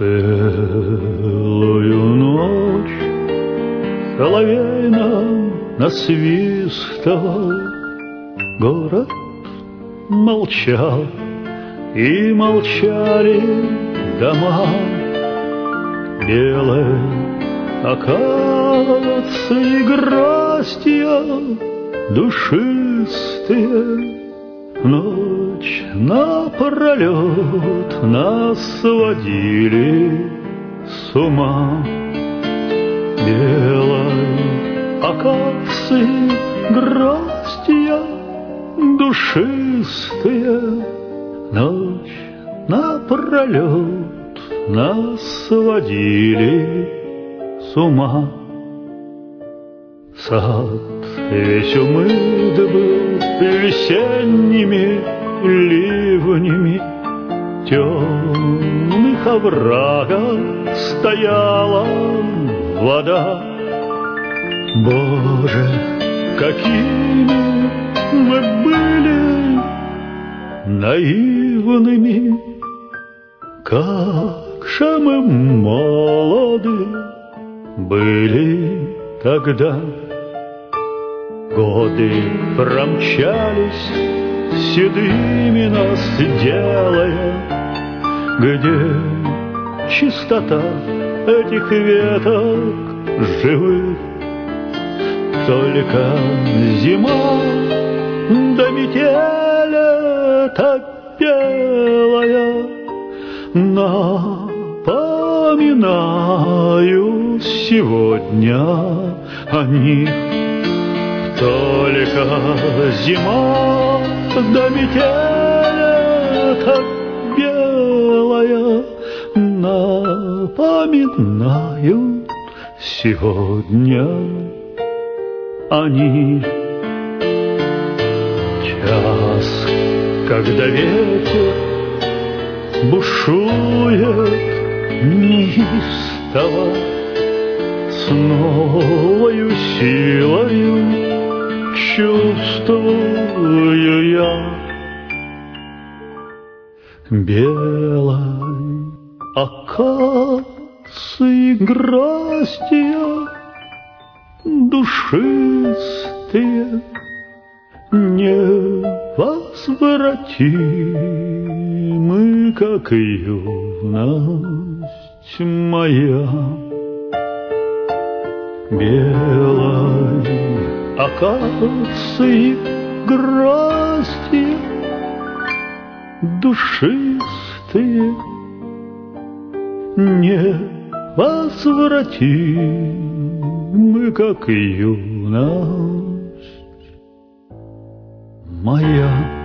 Целую ночь соловей нам насвистывал, город молчал, и молчали дома. Белые акации гроздья душистые, ночь напролет нас сводили с ума. Белые акации гроздья душистые, ночь напролет нас сводили с ума. Сад весь умыт был весенними ливнями, в темных оврагах стояла вода. Боже, какими мы были наивными, как же мы молоды были тогда. Годы промчались, седыми нас делая, где чистота этих веток живых. Только зима до метели так белая напоминают сегодня о них. Только зима до метели так белая напоминают сегодня о них. Час, когда ветер бушует неистово, с новою силою чувствую я. Белой акации гроздья душистые, невозвратимы, как юность моя. Белой акации гроздья душистые, невозвратимы, как юность моя.